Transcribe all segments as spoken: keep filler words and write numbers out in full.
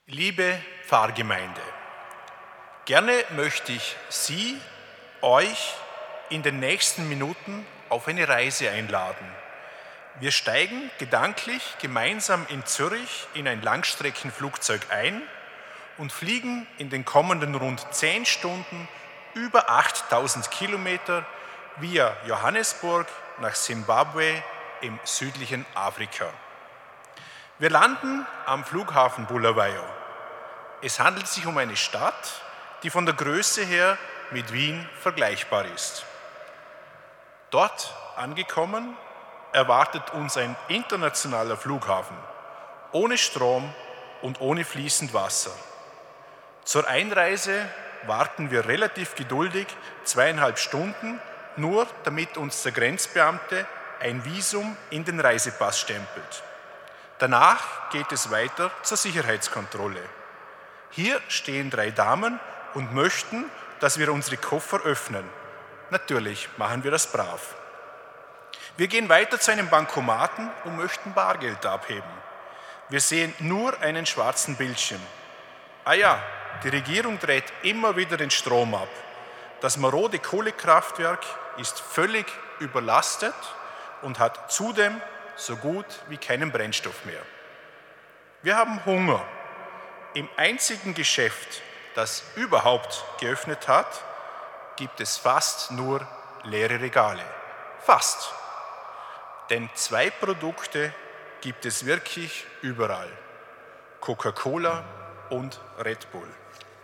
Liebe Pfarrgemeinde, gerne möchte ich Sie, euch in den nächsten Minuten auf eine Reise einladen. Wir steigen gedanklich gemeinsam in Zürich in ein Langstreckenflugzeug ein und fliegen in den kommenden rund zehn Stunden über achttausend Kilometer via Johannesburg nach Simbabwe im südlichen Afrika. Wir landen am Flughafen Bulawayo. Es handelt sich um eine Stadt, die von der Größe her mit Wien vergleichbar ist. Dort angekommen erwartet uns ein internationaler Flughafen, ohne Strom und ohne fließend Wasser. Zur Einreise warten wir relativ geduldig zweieinhalb Stunden, nur damit uns der Grenzbeamte ein Visum in den Reisepass stempelt. Danach geht es weiter zur Sicherheitskontrolle. Hier stehen drei Damen und möchten, dass wir unsere Koffer öffnen. Natürlich machen wir das brav. Wir gehen weiter zu einem Bankomaten und möchten Bargeld abheben. Wir sehen nur einen schwarzen Bildschirm. Ah ja, die Regierung dreht immer wieder den Strom ab. Das marode Kohlekraftwerk ist völlig überlastet und hat zudem so gut wie keinen Brennstoff mehr. Wir haben Hunger. Im einzigen Geschäft, das überhaupt geöffnet hat, gibt es fast nur leere Regale. Fast. Denn zwei Produkte gibt es wirklich überall: Coca-Cola und Red Bull.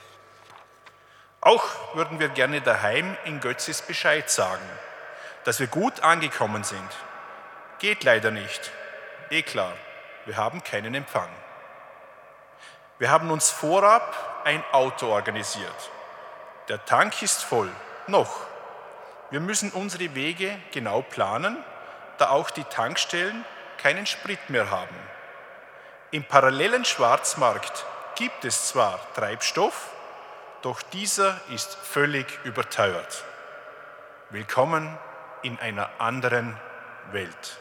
Auch würden wir gerne daheim in Götzis Bescheid sagen, dass wir gut angekommen sind. Geht leider nicht. Eh klar, wir haben keinen Empfang. Wir haben uns vorab ein Auto organisiert. Der Tank ist voll, noch. Wir müssen unsere Wege genau planen, da auch die Tankstellen keinen Sprit mehr haben. Im parallelen Schwarzmarkt gibt es zwar Treibstoff, doch dieser ist völlig überteuert. Willkommen in einer anderen Welt.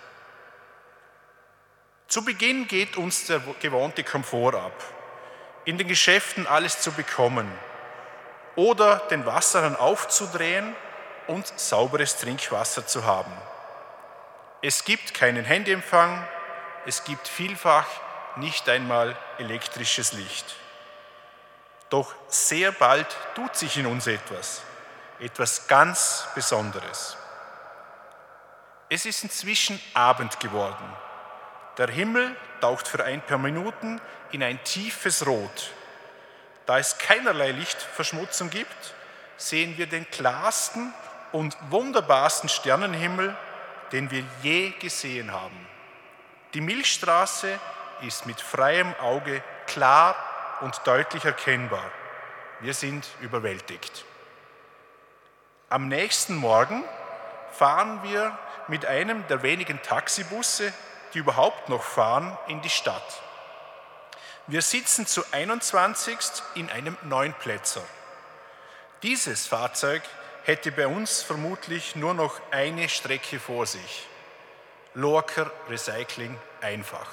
Zu Beginn geht uns der gewohnte Komfort ab, in den Geschäften alles zu bekommen oder den Wasserhahn aufzudrehen und sauberes Trinkwasser zu haben. Es gibt keinen Handyempfang, es gibt vielfach nicht einmal elektrisches Licht. Doch sehr bald tut sich in uns etwas, etwas ganz Besonderes. Es ist inzwischen Abend geworden. Der Himmel taucht für ein paar Minuten in ein tiefes Rot. Da es keinerlei Lichtverschmutzung gibt, sehen wir den klarsten und wunderbarsten Sternenhimmel, den wir je gesehen haben. Die Milchstraße ist mit freiem Auge klar und deutlich erkennbar. Wir sind überwältigt. Am nächsten Morgen fahren wir mit einem der wenigen Taxibusse, die überhaupt noch fahren, in die Stadt. Wir sitzen zu einundzwanzig in einem Neunplätzer. Dieses Fahrzeug hätte bei uns vermutlich nur noch eine Strecke vor sich. Lorker Recycling einfach.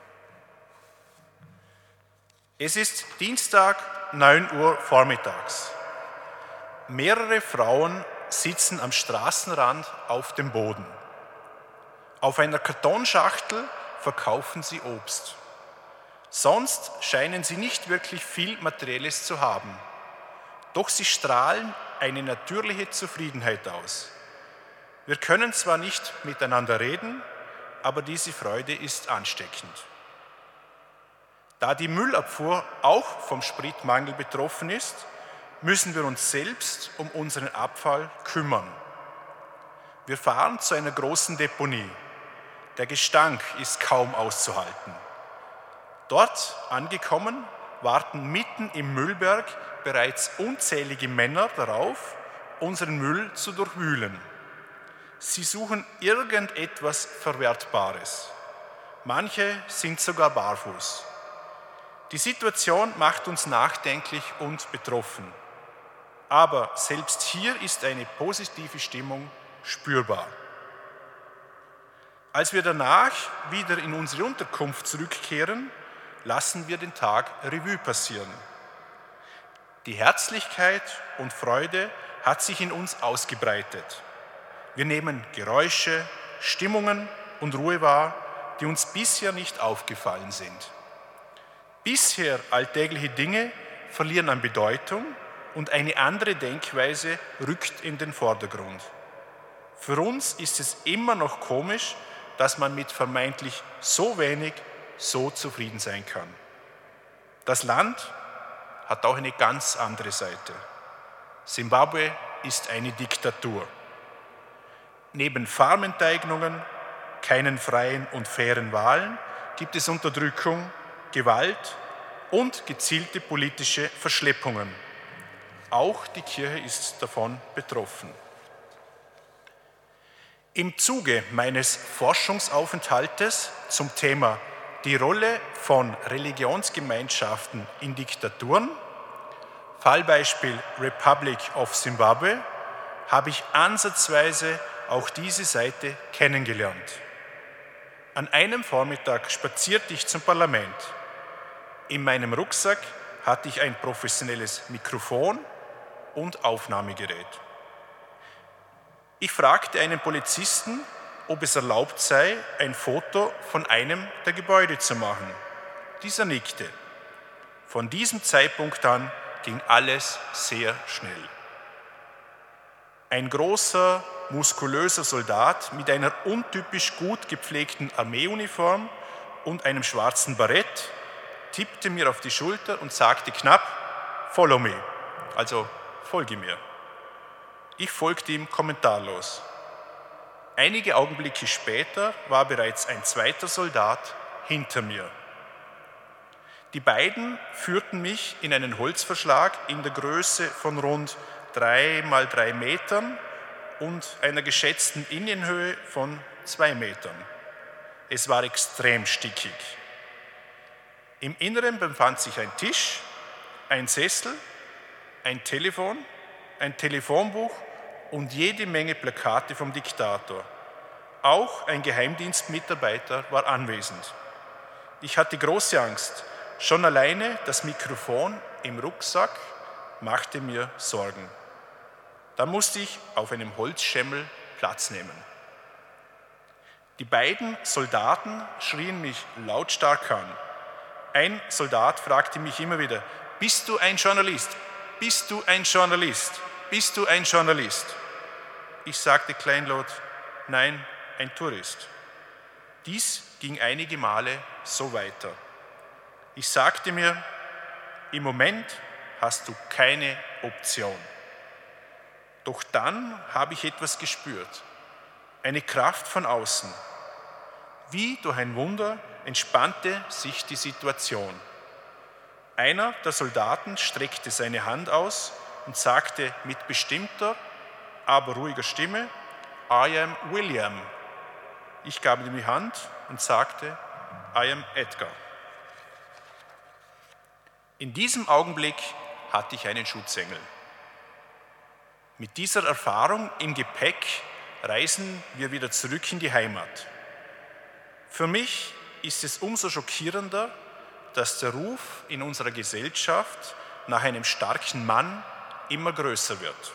Es ist Dienstag, neun Uhr vormittags. Mehrere Frauen sitzen am Straßenrand auf dem Boden. Auf einer Kartonschachtel verkaufen sie Obst. Sonst scheinen sie nicht wirklich viel Materielles zu haben. Doch sie strahlen eine natürliche Zufriedenheit aus. Wir können zwar nicht miteinander reden, aber diese Freude ist ansteckend. Da die Müllabfuhr auch vom Spritmangel betroffen ist, müssen wir uns selbst um unseren Abfall kümmern. Wir fahren zu einer großen Deponie. Der Gestank ist kaum auszuhalten. Dort angekommen, warten mitten im Müllberg bereits unzählige Männer darauf, unseren Müll zu durchwühlen. Sie suchen irgendetwas Verwertbares. Manche sind sogar barfuß. Die Situation macht uns nachdenklich und betroffen. Aber selbst hier ist eine positive Stimmung spürbar. Als wir danach wieder in unsere Unterkunft zurückkehren, lassen wir den Tag Revue passieren. Die Herzlichkeit und Freude hat sich in uns ausgebreitet. Wir nehmen Geräusche, Stimmungen und Ruhe wahr, die uns bisher nicht aufgefallen sind. Bisher alltägliche Dinge verlieren an Bedeutung und eine andere Denkweise rückt in den Vordergrund. Für uns ist es immer noch komisch, dass man mit vermeintlich so wenig so zufrieden sein kann. Das Land hat auch eine ganz andere Seite. Simbabwe ist eine Diktatur. Neben Farmenteignungen, keinen freien und fairen Wahlen gibt es Unterdrückung, Gewalt und gezielte politische Verschleppungen. Auch die Kirche ist davon betroffen. Im Zuge meines Forschungsaufenthaltes zum Thema die Rolle von Religionsgemeinschaften in Diktaturen, Fallbeispiel Republic of Zimbabwe, habe ich ansatzweise auch diese Seite kennengelernt. An einem Vormittag spazierte ich zum Parlament. In meinem Rucksack hatte ich ein professionelles Mikrofon und Aufnahmegerät. Ich fragte einen Polizisten, ob es erlaubt sei, ein Foto von einem der Gebäude zu machen. Dieser nickte. Von diesem Zeitpunkt an ging alles sehr schnell. Ein großer, muskulöser Soldat mit einer untypisch gut gepflegten Armeeuniform und einem schwarzen Barett tippte mir auf die Schulter und sagte knapp, "Follow me", also folge mir. Ich folgte ihm kommentarlos. Einige Augenblicke später war bereits ein zweiter Soldat hinter mir. Die beiden führten mich in einen Holzverschlag in der Größe von rund drei mal drei Metern und einer geschätzten Innenhöhe von zwei Metern. Es war extrem stickig. Im Inneren befand sich ein Tisch, ein Sessel, ein Telefon, ein Telefonbuch und jede Menge Plakate vom Diktator. Auch ein Geheimdienstmitarbeiter war anwesend. Ich hatte große Angst. Schon alleine das Mikrofon im Rucksack machte mir Sorgen. Da musste ich auf einem Holzschemmel Platz nehmen. Die beiden Soldaten schrien mich lautstark an. Ein Soldat fragte mich immer wieder, "Bist du ein Journalist? Bist du ein Journalist? Bist du ein Journalist?" Ich sagte kleinlaut, "Nein, ein Tourist." Dies ging einige Male so weiter. Ich sagte mir, im Moment hast du keine Option. Doch dann habe ich etwas gespürt, eine Kraft von außen. Wie durch ein Wunder entspannte sich die Situation. Einer der Soldaten streckte seine Hand aus und sagte mit bestimmter, aber ruhiger Stimme, "I am William." Ich gab ihm die Hand und sagte, "I am Edgar." In diesem Augenblick hatte ich einen Schutzengel. Mit dieser Erfahrung im Gepäck reisen wir wieder zurück in die Heimat. Für mich ist es umso schockierender, dass der Ruf in unserer Gesellschaft nach einem starken Mann immer größer wird.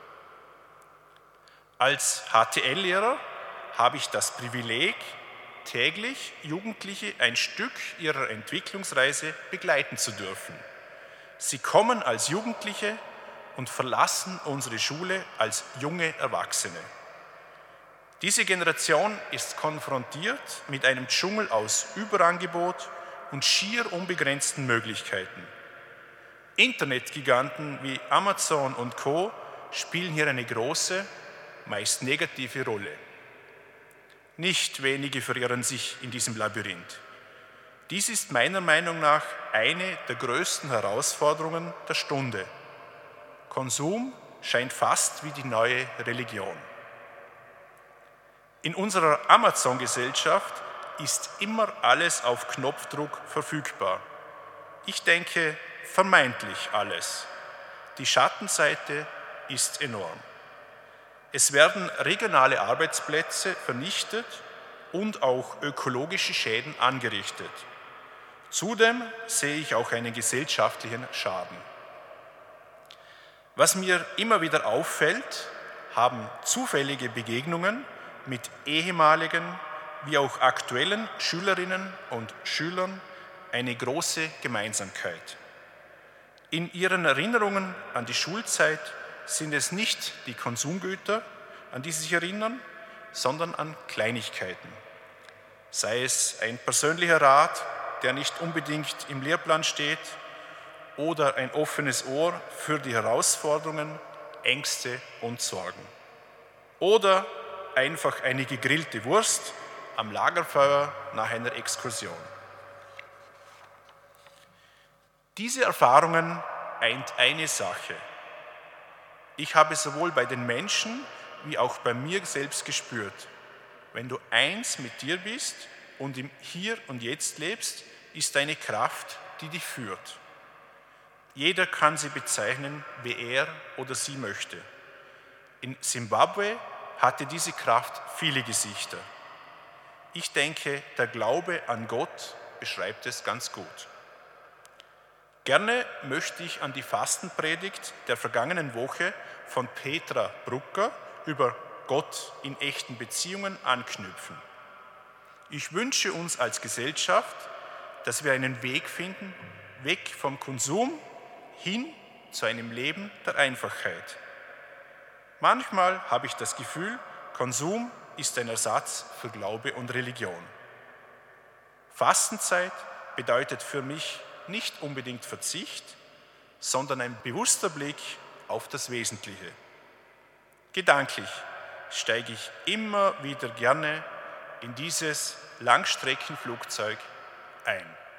Als H T L-Lehrer habe ich das Privileg, täglich Jugendliche ein Stück ihrer Entwicklungsreise begleiten zu dürfen. Sie kommen als Jugendliche und verlassen unsere Schule als junge Erwachsene. Diese Generation ist konfrontiert mit einem Dschungel aus Überangebot und schier unbegrenzten Möglichkeiten. Internetgiganten wie Amazon und Co. spielen hier eine große, meist negative Rolle. Nicht wenige verirren sich in diesem Labyrinth. Dies ist meiner Meinung nach eine der größten Herausforderungen der Stunde. Konsum scheint fast wie die neue Religion. In unserer Amazon-Gesellschaft ist immer alles auf Knopfdruck verfügbar. Ich denke, vermeintlich alles. Die Schattenseite ist enorm. Es werden regionale Arbeitsplätze vernichtet und auch ökologische Schäden angerichtet. Zudem sehe ich auch einen gesellschaftlichen Schaden. Was mir immer wieder auffällt, haben zufällige Begegnungen mit ehemaligen wie auch aktuellen Schülerinnen und Schülern eine große Gemeinsamkeit. In ihren Erinnerungen an die Schulzeit sind es nicht die Konsumgüter, an die sie sich erinnern, sondern an Kleinigkeiten. Sei es ein persönlicher Rat, der nicht unbedingt im Lehrplan steht, oder ein offenes Ohr für die Herausforderungen, Ängste und Sorgen. Oder einfach eine gegrillte Wurst am Lagerfeuer nach einer Exkursion. Diese Erfahrungen eint eine Sache. Ich habe sowohl bei den Menschen wie auch bei mir selbst gespürt, wenn du eins mit dir bist und im Hier und Jetzt lebst, ist eine Kraft, die dich führt. Jeder kann sie bezeichnen, wie er oder sie möchte. In Simbabwe hatte diese Kraft viele Gesichter. Ich denke, der Glaube an Gott beschreibt es ganz gut. Gerne möchte ich an die Fastenpredigt der vergangenen Woche von Petra Brucker über Gott in echten Beziehungen anknüpfen. Ich wünsche uns als Gesellschaft, dass wir einen Weg finden, weg vom Konsum hin zu einem Leben der Einfachheit. Manchmal habe ich das Gefühl, Konsum ist ein Ersatz für Glaube und Religion. Fastenzeit bedeutet für mich nicht unbedingt Verzicht, sondern ein bewusster Blick auf das Wesentliche. Gedanklich steige ich immer wieder gerne in dieses Langstreckenflugzeug ein.